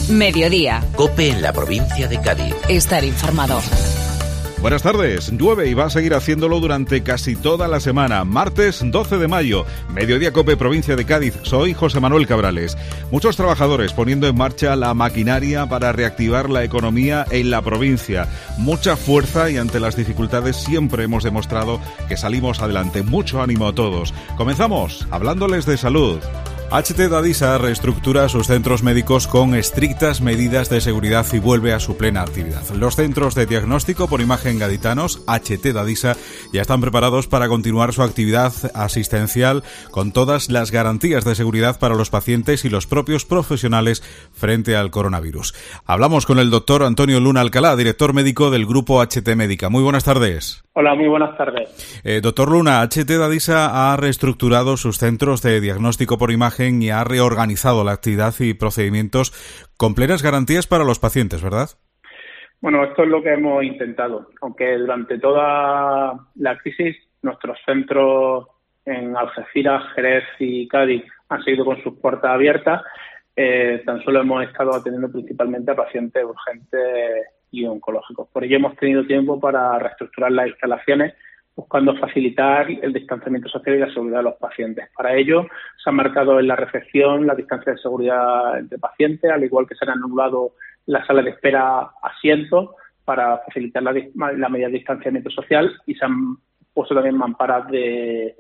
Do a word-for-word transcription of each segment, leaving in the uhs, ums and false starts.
Mediodía. COPE en la provincia de Cádiz. Estar informado. Buenas tardes. Llueve y va a seguir haciéndolo durante casi toda la semana. Martes doce de mayo, Mediodía COPE, provincia de Cádiz. Soy José Manuel Cabrales. Muchos trabajadores poniendo en marcha la maquinaria para reactivar la economía en la provincia. Mucha fuerza y ante las dificultades siempre hemos demostrado que salimos adelante. Mucho ánimo a todos. Comenzamos hablándoles de salud. H T Dadisa reestructura sus centros médicos con estrictas medidas de seguridad y vuelve a su plena actividad. Los centros de diagnóstico por imagen gaditanos, H T Dadisa, ya están preparados para continuar su actividad asistencial con todas las garantías de seguridad para los pacientes y los propios profesionales frente al coronavirus. Hablamos con el doctor Antonio Luna Alcalá, director médico del Grupo H T Médica. Muy buenas tardes. Hola, muy buenas tardes. Eh, doctor Luna, H T Dadisa ha reestructurado sus centros de diagnóstico por imagen y ha reorganizado la actividad y procedimientos con plenas garantías para los pacientes, ¿verdad? Bueno, esto es lo que hemos intentado. Aunque durante toda la crisis nuestros centros en Algeciras, Jerez y Cádiz han seguido con sus puertas abiertas, eh, tan solo hemos estado atendiendo principalmente a pacientes urgentes y oncológicos. Por ello hemos tenido tiempo para reestructurar las instalaciones, buscando facilitar el distanciamiento social y la seguridad de los pacientes. Para ello, se han marcado en la recepción la distancia de seguridad entre pacientes, al igual que se han anulado en la sala de espera asientos para facilitar la, la medida de distanciamiento social, y se han puesto también mamparas de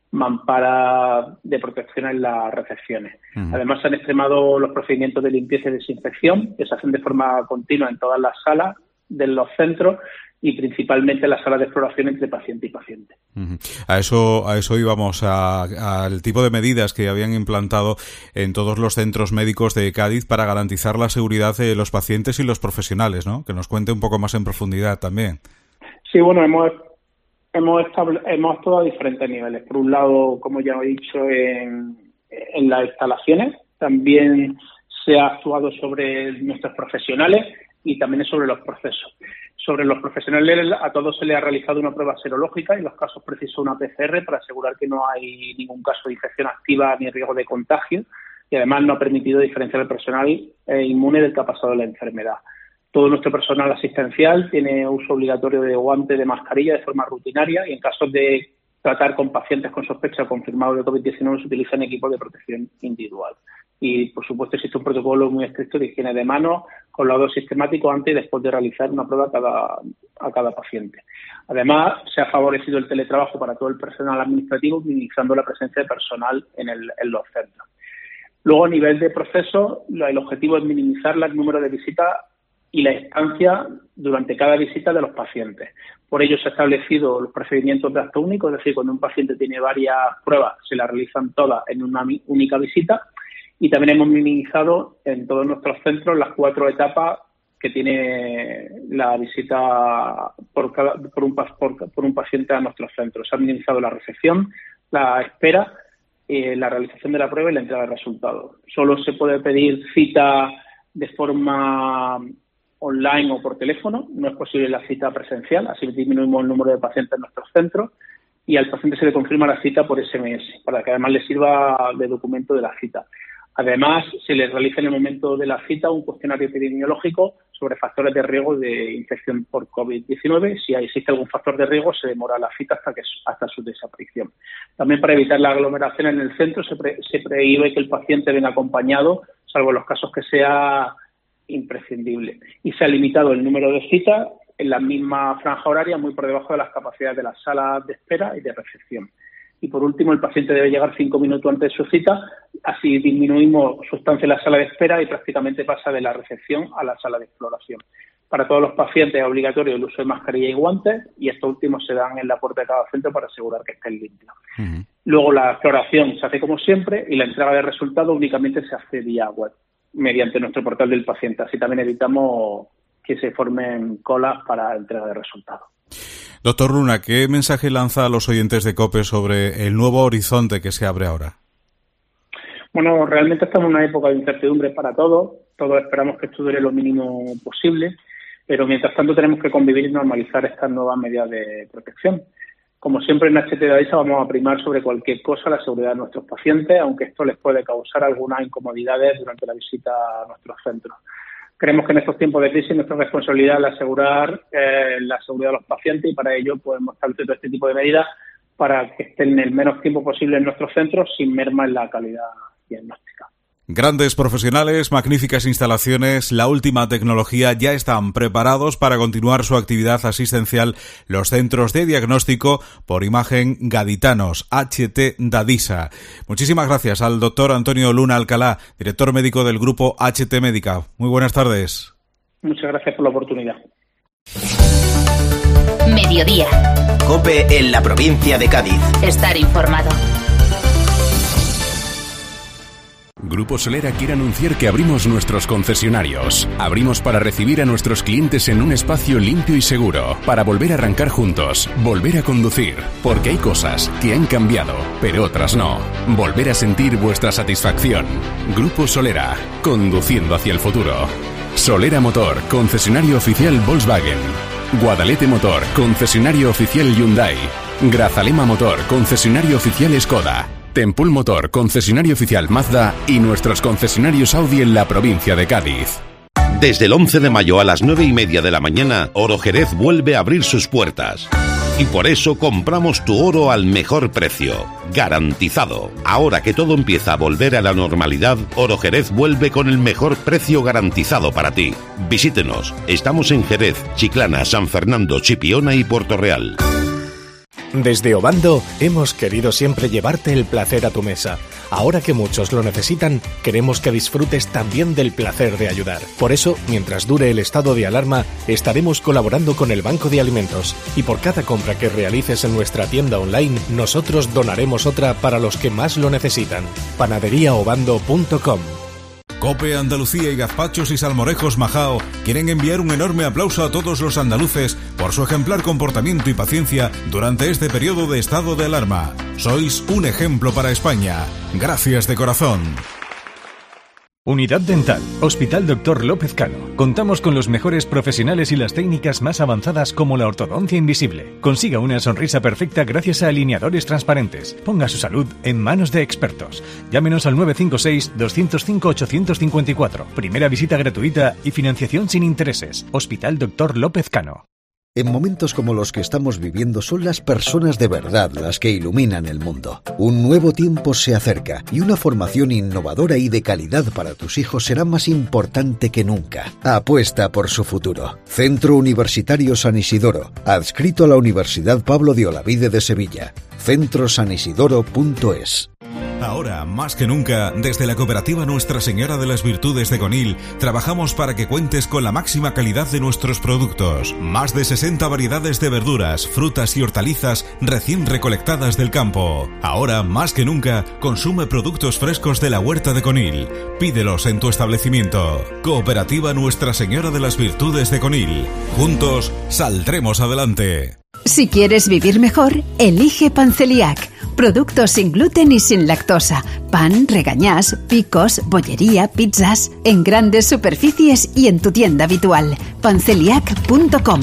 mamparas de protección en las recepciones. Uh-huh. Además, se han extremado los procedimientos de limpieza y desinfección, que se hacen de forma continua en todas las salas de los centros, y principalmente la sala de exploración entre paciente y paciente. Uh-huh. A eso, a eso íbamos, al tipo de medidas que habían implantado en todos los centros médicos de Cádiz para garantizar la seguridad de los pacientes y los profesionales, ¿no? Que nos cuente un poco más en profundidad también. Sí, bueno, hemos hemos, estable, hemos actuado a diferentes niveles. Por un lado, como ya he dicho, en, en las instalaciones. También se ha actuado sobre nuestros profesionales y también sobre los procesos. Sobre los profesionales, a todos se les ha realizado una prueba serológica y en los casos precisos una P C R para asegurar que no hay ningún caso de infección activa ni riesgo de contagio, y además no ha permitido diferenciar el personal eh, inmune del que ha pasado la enfermedad. Todo nuestro personal asistencial tiene uso obligatorio de guante de mascarilla de forma rutinaria, y en casos de tratar con pacientes con sospecha confirmada de COVID diecinueve se utilizan equipos de protección individual. Y, por supuesto, existe un protocolo muy estricto de higiene de manos con lavado sistemático antes y después de realizar una prueba a cada, a cada paciente. Además, se ha favorecido el teletrabajo para todo el personal administrativo, minimizando la presencia de personal en, el, en los centros. Luego, a nivel de proceso, el objetivo es minimizar el número de visitas y la estancia durante cada visita de los pacientes. Por ello, se han establecido los procedimientos de acto único, es decir, cuando un paciente tiene varias pruebas, se las realizan todas en una única visita. Y también hemos minimizado en todos nuestros centros las cuatro etapas que tiene la visita por, cada, por, un, por, por un paciente a nuestros centros. Se ha minimizado la recepción, la espera, eh, la realización de la prueba y la entrega de resultados. Solo se puede pedir cita de forma online o por teléfono, no es posible la cita presencial, así disminuimos el número de pacientes en nuestros centros, y al paciente se le confirma la cita por S M S, para que además le sirva de documento de la cita. Además, se les realiza en el momento de la cita un cuestionario epidemiológico sobre factores de riesgo de infección por COVID diecinueve. Si existe algún factor de riesgo, se demora la cita hasta que hasta su desaparición. También, para evitar la aglomeración en el centro, se, pre, se prohíbe que el paciente venga acompañado, salvo en los casos que sea imprescindible. Y se ha limitado el número de citas en la misma franja horaria, muy por debajo de las capacidades de las salas de espera y de recepción. Y, por último, el paciente debe llegar cinco minutos antes de su cita, así disminuimos su estancia en la sala de espera y prácticamente pasa de la recepción a la sala de exploración. Para todos los pacientes es obligatorio el uso de mascarilla y guantes, y estos últimos se dan en la puerta de cada centro para asegurar que estén limpios. Uh-huh. Luego, la exploración se hace como siempre y la entrega de resultados únicamente se hace vía web, mediante nuestro portal del paciente. Así también evitamos que se formen colas para la entrega de resultados. Doctor Luna, ¿qué mensaje lanza a los oyentes de COPE sobre el nuevo horizonte que se abre ahora? Bueno, realmente estamos en una época de incertidumbre para todos. Todos esperamos que esto dure lo mínimo posible, pero mientras tanto tenemos que convivir y normalizar estas nuevas medidas de protección. Como siempre, en H T Dadisa vamos a primar sobre cualquier cosa la seguridad de nuestros pacientes, aunque esto les puede causar algunas incomodidades durante la visita a nuestros centros. creemos que en estos tiempos de crisis nuestra responsabilidad es asegurar eh, la seguridad de los pacientes, y para ello pues hemos establecido este tipo de medidas para que estén el menos tiempo posible en nuestros centros sin merma en la calidad diagnóstica. Grandes profesionales, magníficas instalaciones, la última tecnología, ya están preparados para continuar su actividad asistencial los centros de diagnóstico por imagen gaditanos, H T Dadisa. Muchísimas gracias al doctor Antonio Luna Alcalá, director médico del grupo H T Médica. Muy buenas tardes. Muchas gracias por la oportunidad. Mediodía. COPE en la provincia de Cádiz. Estar informado. Grupo Solera quiere anunciar que abrimos nuestros concesionarios. Abrimos para recibir a nuestros clientes en un espacio limpio y seguro, para volver a arrancar juntos, volver a conducir, porque hay cosas que han cambiado, pero otras no. Volver a sentir vuestra satisfacción. Grupo Solera, conduciendo hacia el futuro. Solera Motor, concesionario oficial Volkswagen. Guadalete Motor, concesionario oficial Hyundai. Grazalema Motor, concesionario oficial Skoda. Tempul Motor, concesionario oficial Mazda, y nuestros concesionarios Audi en la provincia de Cádiz. Desde el once de mayo a las nueve y media de la mañana, Oro Jerez vuelve a abrir sus puertas. Y por eso compramos tu oro al mejor precio, garantizado. Ahora que todo empieza a volver a la normalidad, Oro Jerez vuelve con el mejor precio garantizado para ti. Visítenos, estamos en Jerez, Chiclana, San Fernando, Chipiona y Puerto Real. Desde Obando hemos querido siempre llevarte el placer a tu mesa. Ahora que muchos lo necesitan, queremos que disfrutes también del placer de ayudar. Por eso, mientras dure el estado de alarma, estaremos colaborando con el Banco de Alimentos. Y por cada compra que realices en nuestra tienda online, nosotros donaremos otra para los que más lo necesitan. panadería obando punto com. COPE Andalucía y Gazpachos y Salmorejos Majao quieren enviar un enorme aplauso a todos los andaluces por su ejemplar comportamiento y paciencia durante este periodo de estado de alarma. Sois un ejemplo para España. Gracias de corazón. Unidad Dental, Hospital Doctor López Cano. Contamos con los mejores profesionales y las técnicas más avanzadas como la ortodoncia invisible. Consiga una sonrisa perfecta gracias a alineadores transparentes. Ponga su salud en manos de expertos. Llámenos al nueve cinco seis, dos cero cinco, ocho cinco cuatro. Primera visita gratuita y financiación sin intereses. Hospital Doctor López Cano. En momentos como los que estamos viviendo son las personas de verdad las que iluminan el mundo. Un nuevo tiempo se acerca y una formación innovadora y de calidad para tus hijos será más importante que nunca. Apuesta por su futuro. Centro Universitario San Isidoro, adscrito a la Universidad Pablo de Olavide de Sevilla. centro san isidoro punto es. Ahora, más que nunca, desde la cooperativa Nuestra Señora de las Virtudes de Conil, trabajamos para que cuentes con la máxima calidad de nuestros productos. Más de sesenta variedades de verduras, frutas y hortalizas recién recolectadas del campo. Ahora, más que nunca, consume productos frescos de la huerta de Conil. Pídelos en tu establecimiento. Cooperativa Nuestra Señora de las Virtudes de Conil. Juntos, saldremos adelante. Si quieres vivir mejor, elige Panceliac. Productos sin gluten y sin lactosa. Pan, regañás, picos, bollería, pizzas. En grandes superficies y en tu tienda habitual. panceliac punto com.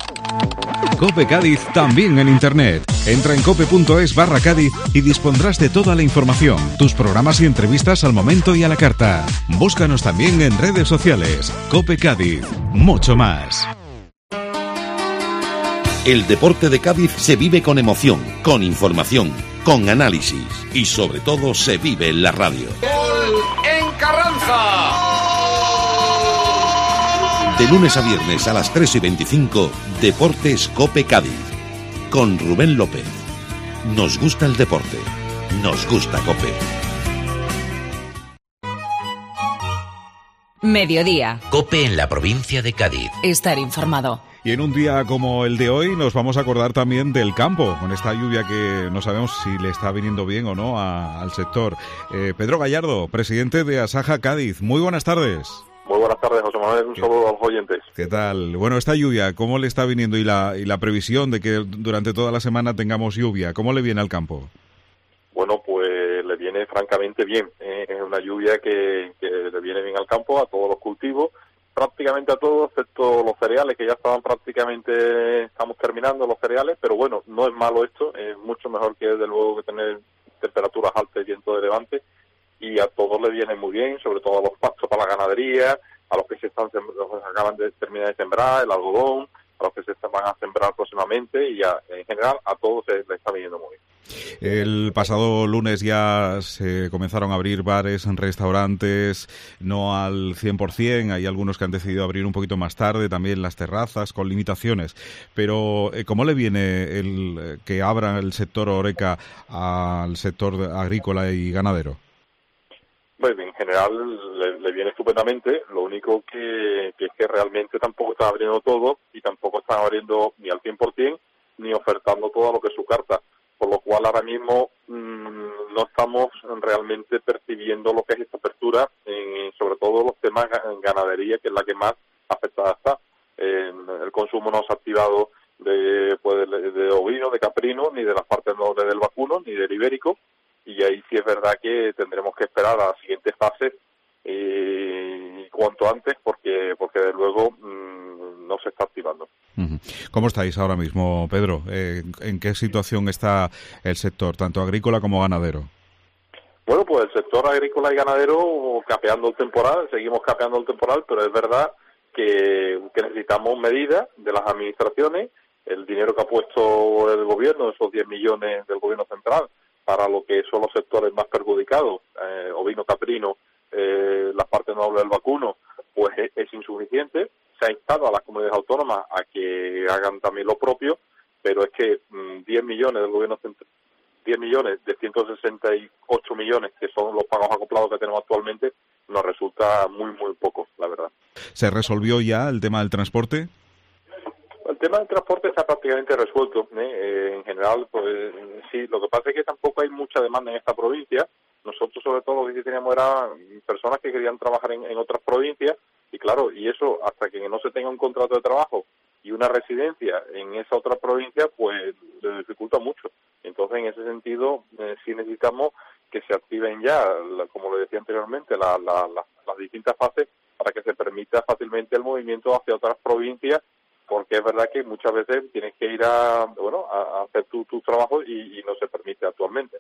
COPE Cádiz también en internet. Entra en cope punto es barra Cádiz y dispondrás de toda la información, tus programas y entrevistas al momento y a la carta. Búscanos también en redes sociales. COPE Cádiz. Mucho más. El deporte de Cádiz se vive con emoción, con información, con análisis y sobre todo se vive en la radio. ¡Gol en Carranza! De lunes a viernes a las tres y veinticinco, Deportes COPE Cádiz. Con Rubén López. Nos gusta el deporte. Nos gusta COPE. Mediodía. COPE en la provincia de Cádiz. Estar informado. Y en un día como el de hoy nos vamos a acordar también del campo, con esta lluvia que no sabemos si le está viniendo bien o no a, al sector. Eh, Pedro Gallardo, presidente de Asaja Cádiz, muy buenas tardes. Muy buenas tardes, José Manuel, un saludo a los oyentes. ¿Qué tal? Bueno, esta lluvia, ¿cómo le está viniendo? Y la, y la previsión de que durante toda la semana tengamos lluvia, ¿cómo le viene al campo? Bueno, pues le viene francamente bien. ¿eh? Es una lluvia que, que le viene bien al campo, a todos los cultivos, prácticamente a todos, excepto los cereales, que ya estaban prácticamente, estamos terminando los cereales, pero bueno, no es malo esto, es mucho mejor que desde luego que tener temperaturas altas y viento de levante, y a todos le viene muy bien, sobre todo a los pastos para la ganadería, a los que se están los que acaban de terminar de sembrar, el algodón, a los que se van a sembrar próximamente, y a, en general a todos se les está viniendo muy bien. El pasado lunes ya se comenzaron a abrir bares, restaurantes, no al cien por ciento, hay algunos que han decidido abrir un poquito más tarde, también las terrazas con limitaciones, pero ¿cómo le viene el que abra el sector Horeca al sector agrícola y ganadero? Pues en general le, le viene estupendamente, lo único que, que es que realmente tampoco está abriendo todo y tampoco están abriendo ni al cien por ciento ni ofertando todo lo que es su carta, por lo cual ahora mismo mmm, no estamos realmente percibiendo lo que es esta apertura, en, sobre todo los temas en ganadería, que es la que más afectada está. Eh, el consumo no se ha activado de, pues, de, de ovino, de caprino, ni de las partes nobles del vacuno, ni del ibérico, y ahí sí es verdad que tendremos que esperar a la siguiente fase y cuanto antes, porque porque de luego mmm, no se está activando. ¿Cómo estáis ahora mismo, Pedro? Eh, ¿En qué situación está el sector, tanto agrícola como ganadero? Bueno, pues el sector agrícola y ganadero capeando el temporal, seguimos capeando el temporal, pero es verdad que, que necesitamos medidas de las administraciones, el dinero que ha puesto el gobierno, esos diez millones del gobierno central, para lo que son los sectores más perjudicados, eh, ovino, caprino, eh, la parte noble del vacuno, pues es, es insuficiente. Se ha instado a las comunidades autónomas a que hagan también lo propio, pero es que mmm, diez millones del gobierno central, diez millones de ciento sesenta y ocho millones, que son los pagos acoplados que tenemos actualmente, nos resulta muy, muy poco, la verdad. ¿Se resolvió ya el tema del transporte? El tema del transporte está prácticamente resuelto, ¿eh? Eh, en general, pues sí, lo que pasa es que tampoco hay mucha demanda en esta provincia. Nosotros, sobre todo, lo que teníamos era personas que querían trabajar en, en otras provincias, y claro, y eso, hasta que no se tenga un contrato de trabajo y una residencia en esa otra provincia, pues le dificulta mucho. Entonces, en ese sentido, eh, sí necesitamos que se activen ya, la, como le decía anteriormente, la, la, la, las distintas fases para que se permita fácilmente el movimiento hacia otras provincias, porque es verdad que muchas veces tienes que ir a bueno a, a hacer tu, tu trabajo y, y no se permite actualmente.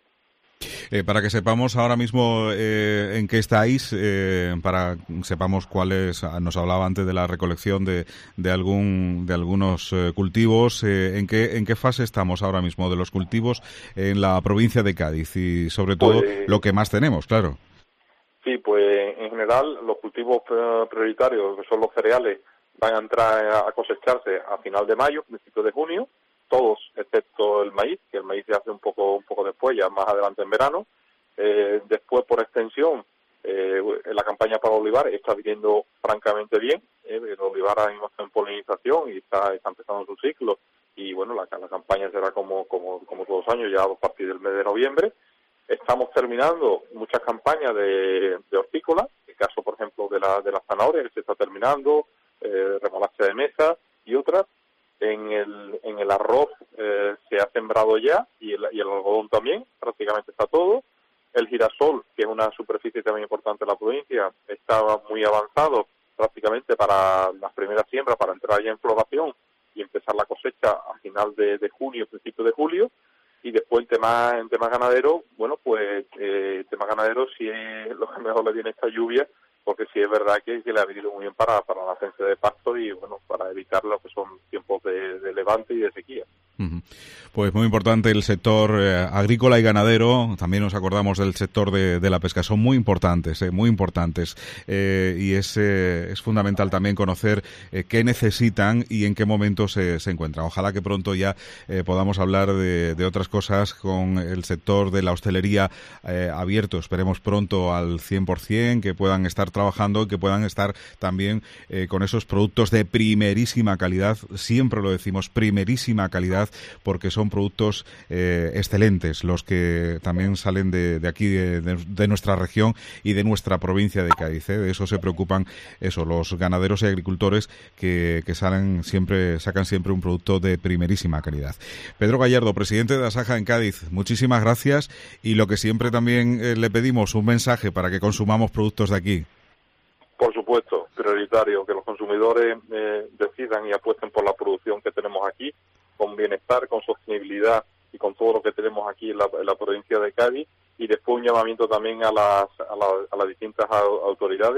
Eh, para que sepamos ahora mismo eh, en qué estáis, eh, para que sepamos cuáles, nos hablaba antes de la recolección de, de algún de algunos eh, cultivos, eh, en qué en qué fase estamos ahora mismo de los cultivos en la provincia de Cádiz y sobre todo pues, lo que más tenemos, claro. Sí, pues en general los cultivos prioritarios, que son los cereales, van a entrar a cosecharse a final de mayo, principio de junio, todos excepto el maíz, que el maíz se hace un poco un poco después, ya más adelante en verano. Eh, después, por extensión, eh, la campaña para olivar está viniendo francamente bien. Eh, el olivar ahora mismo está en polinización y está, está empezando su ciclo. Y bueno, la, la campaña será como, como, como todos los años, ya a partir del mes de noviembre. Estamos terminando muchas campañas de, de hortícola, el caso, por ejemplo, de la, de la zanahoria, que se está terminando, eh, remolacha de mesa y otras. En el, en el arroz eh, se ha sembrado ya y el, y el algodón también, prácticamente está todo. El girasol, que es una superficie también importante de la provincia, estaba muy avanzado prácticamente para las primeras siembras, para entrar ya en floración y empezar la cosecha a final de, de junio, principio de julio. Y después en temas en tema ganadero, bueno, pues eh, el tema ganadero sí es lo que mejor le viene esta lluvia, porque sí es verdad que, que le ha venido muy bien para, para la ciencia de pasto y bueno, para evitar lo que son tiempos de, de levante y de sequía. Uh-huh. Pues muy importante el sector eh, agrícola y ganadero, también nos acordamos del sector de, de la pesca, son muy importantes, eh, muy importantes eh, y es, eh, es fundamental también conocer eh, qué necesitan y en qué momento se, se encuentran. Ojalá que pronto ya eh, podamos hablar de, de otras cosas con el sector de la hostelería eh, abierto, esperemos pronto al cien por ciento, que puedan estar trabajando y que puedan estar también eh, con esos productos de primerísima calidad, siempre lo decimos, primerísima calidad, porque son productos eh, excelentes los que también salen de, de aquí, de, de nuestra región y de nuestra provincia de Cádiz. ¿eh? De eso se preocupan eso los ganaderos y agricultores que, que salen siempre, sacan siempre un producto de primerísima calidad. Pedro Gallardo, presidente de Asaja en Cádiz, muchísimas gracias y lo que siempre también eh, le pedimos, un mensaje para que consumamos productos de aquí. Por supuesto, prioritario, que los consumidores eh, decidan y apuesten por la producción que tenemos aquí, con bienestar, con sostenibilidad y con todo lo que tenemos aquí en la, en la provincia de Cádiz, y después un llamamiento también a las, a, la, a las distintas autoridades que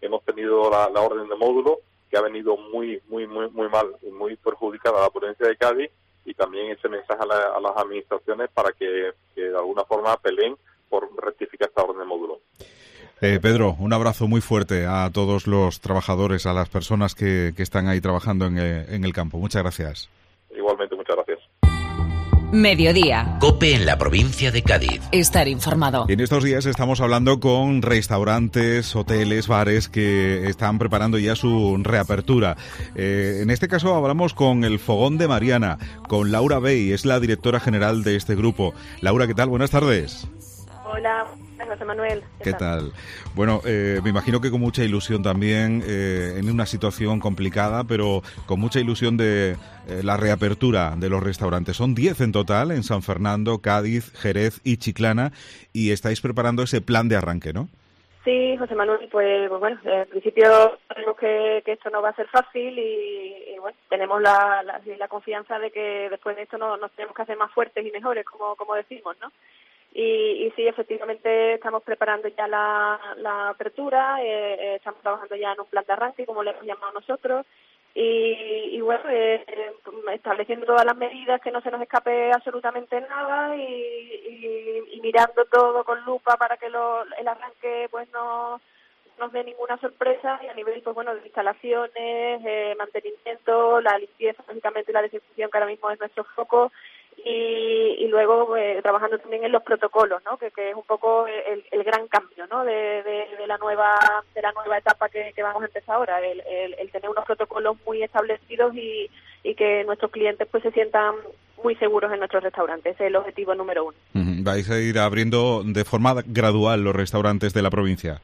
hemos tenido la, la orden de módulo, que ha venido muy, muy, muy, muy mal y muy perjudicada a la provincia de Cádiz, y también ese mensaje a, la, a las administraciones para que, que de alguna forma peleen por rectificar esta orden de módulo. Eh, Pedro, un abrazo muy fuerte a todos los trabajadores, a las personas que, que están ahí trabajando en, eh, en el campo. Muchas gracias. Igualmente, muchas gracias. Mediodía. COPE en la provincia de Cádiz. Estar informado. Y en estos días estamos hablando con restaurantes, hoteles, bares que están preparando ya su reapertura. Eh, en este caso hablamos con el Fogón de Mariana, con Laura Bey, es la directora general de este grupo. Laura, ¿qué tal? Buenas tardes. Hola, José Manuel. ¿Qué, ¿Qué tal? tal? Bueno, eh, me imagino que con mucha ilusión también, eh, en una situación complicada, pero con mucha ilusión de eh, la reapertura de los restaurantes. Son diez en total en San Fernando, Cádiz, Jerez y Chiclana, y estáis preparando ese plan de arranque, ¿no? Sí, José Manuel, pues, pues bueno, en principio sabemos que, que esto no va a ser fácil y, y bueno, tenemos la, la, la confianza de que después de esto no, nos tenemos que hacer más fuertes y mejores, como, como decimos, ¿no? Y, y sí, efectivamente estamos preparando ya la, la apertura, eh, eh, estamos trabajando ya en un plan de arranque, como le hemos llamado nosotros, y, y bueno, eh, estableciendo todas las medidas, que no se nos escape absolutamente nada y, y, y mirando todo con lupa para que lo, el arranque pues no nos dé ninguna sorpresa, y a nivel pues bueno de instalaciones, eh, mantenimiento, la limpieza, básicamente la desinfección, que ahora mismo es nuestro foco. Y, y luego eh, trabajando también en los protocolos, ¿no? Que, que es un poco el, el gran cambio, ¿no? De, de, de la nueva de la nueva etapa que, que vamos a empezar ahora, el, el, el tener unos protocolos muy establecidos y, y que nuestros clientes pues se sientan muy seguros en nuestros restaurantes. Ese es el objetivo número uno. Uh-huh. ¿Vais a ir abriendo de forma gradual los restaurantes de la provincia?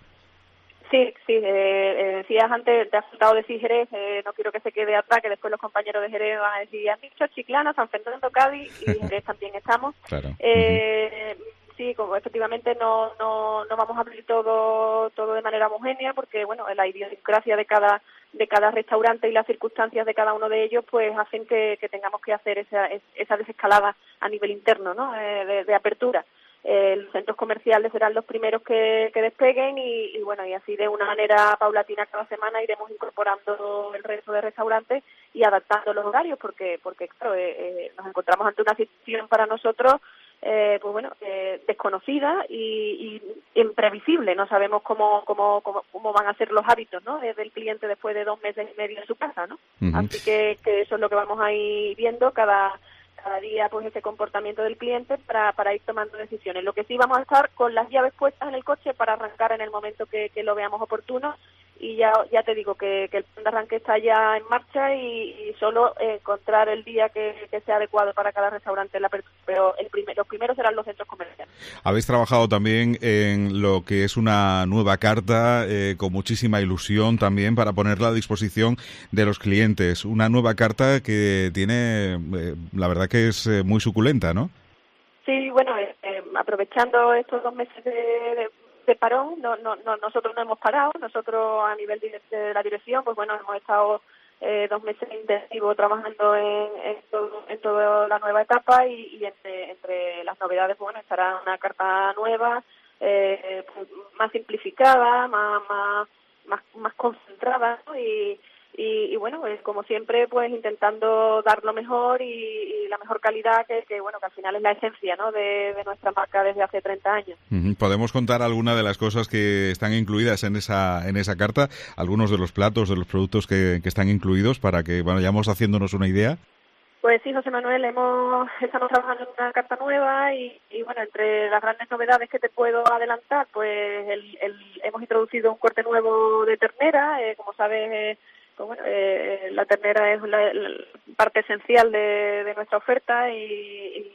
Sí, sí, eh, eh, decías antes, te has faltado decir Jerez, eh, no quiero que se quede atrás, que después los compañeros de Jerez van a decir, han dicho Chiclana, San Fernando, Cádiz, y Jerez también estamos. Claro. Eh, uh-huh. Sí, como efectivamente no, no, no vamos a abrir todo, todo de manera homogénea, porque bueno, la idiosincrasia de cada, de cada restaurante y las circunstancias de cada uno de ellos, pues hacen que, que tengamos que hacer esa, esa desescalada a nivel interno, ¿no? Eh, de, de apertura. Eh, los centros comerciales serán los primeros que, que despeguen y, y bueno, y así de una manera paulatina cada semana iremos incorporando el resto de restaurantes y adaptando los horarios, porque porque claro, eh, eh, nos encontramos ante una situación para nosotros eh, pues bueno, eh, desconocida y, y imprevisible. No sabemos cómo, cómo cómo cómo van a ser los hábitos, ¿no? del cliente después de dos meses y medio en su casa, ¿no? Uh-huh. Así que, que eso es lo que vamos a ir viendo cada cada día, pues ese comportamiento del cliente para, para ir tomando decisiones. Lo que sí, vamos a estar con las llaves puestas en el coche para arrancar en el momento que, que lo veamos oportuno, y ya ya te digo que, que el plan de arranque está ya en marcha y, y solo encontrar el día que, que sea adecuado para cada restaurante en la apertura, pero el primer, los primeros serán los centros comerciales. Habéis trabajado también en lo que es una nueva carta eh, con muchísima ilusión también para ponerla a disposición de los clientes, una nueva carta que tiene, eh, la verdad que es eh, muy suculenta, ¿no? Sí, bueno, eh, eh, aprovechando estos dos meses de, de de parón, no, no, no, nosotros no hemos parado, nosotros a nivel de, de la dirección, pues bueno, hemos estado eh, dos meses intensivos trabajando en, en, todo, en toda la nueva etapa y, y entre, entre las novedades, bueno, estará una carta nueva, eh, pues, más simplificada, más, más, más, más concentrada, ¿no? y Y, y bueno, pues como siempre, pues intentando dar lo mejor y, y la mejor calidad, que, que bueno, que al final es la esencia, ¿no? de, de nuestra marca desde hace treinta años. ¿Podemos contar alguna de las cosas que están incluidas en esa en esa carta? Algunos de los platos, de los productos que, que están incluidos, para que bueno, vayamos haciéndonos una idea. Pues sí, José Manuel, hemos estamos trabajando en una carta nueva y, y bueno, entre las grandes novedades que te puedo adelantar, pues el, el, hemos introducido un corte nuevo de ternera, eh, como sabes, eh, pues bueno, eh, la ternera es la, la parte esencial de, de nuestra oferta y, y,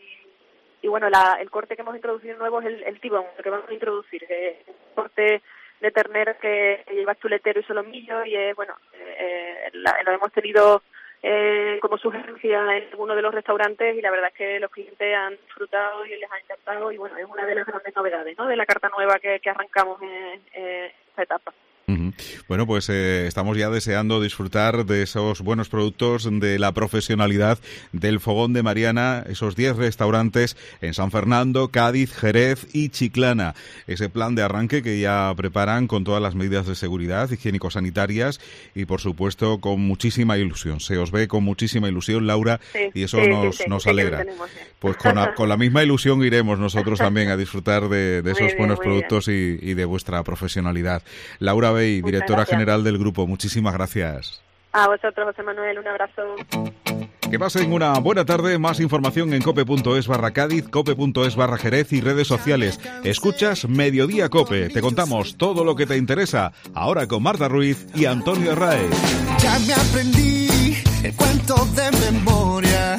y bueno, la, el corte que hemos introducido nuevo es el, el tibón, que vamos a introducir, eh, un corte de ternera que lleva chuletero y solomillo y eh, bueno, eh, la, lo hemos tenido eh, como sugerencia en alguno de los restaurantes y la verdad es que los clientes han disfrutado y les ha encantado y bueno, es una de las grandes novedades, ¿no? De la carta nueva que, que arrancamos en, en esta etapa. Uh-huh. Bueno, pues eh, estamos ya deseando disfrutar de esos buenos productos, de la profesionalidad del Fogón de Mariana, esos diez restaurantes en San Fernando, Cádiz, Jerez y Chiclana. Ese plan de arranque que ya preparan con todas las medidas de seguridad, higiénico-sanitarias y, por supuesto, con muchísima ilusión. Se os ve con muchísima ilusión, Laura, sí, y eso sí, nos, sí, sí, nos sí, alegra. Tenemos, sí. Pues con la, con la misma ilusión iremos nosotros también a disfrutar de, de esos bien, buenos productos y, y de vuestra profesionalidad. Laura Bey, Muchas directora gracias. general del grupo, muchísimas gracias. A vosotros, José Manuel, un abrazo. Que pasen una buena tarde. Más información en cope.es barra Cádiz, cope.es barra Jerez y redes sociales. Escuchas Mediodía Cope. Te contamos todo lo que te interesa. Ahora con Marta Ruiz y Antonio Raez. Ya me aprendí el cuento de memoria.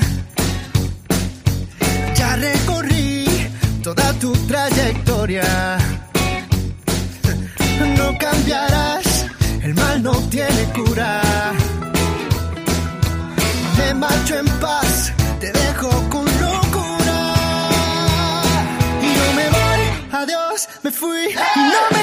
Ya recorrí toda tu trayectoria. No cambiarás, el mal no tiene cura. Me marcho en paz, te dejo con locura. Y no me voy, adiós, me fui, y no me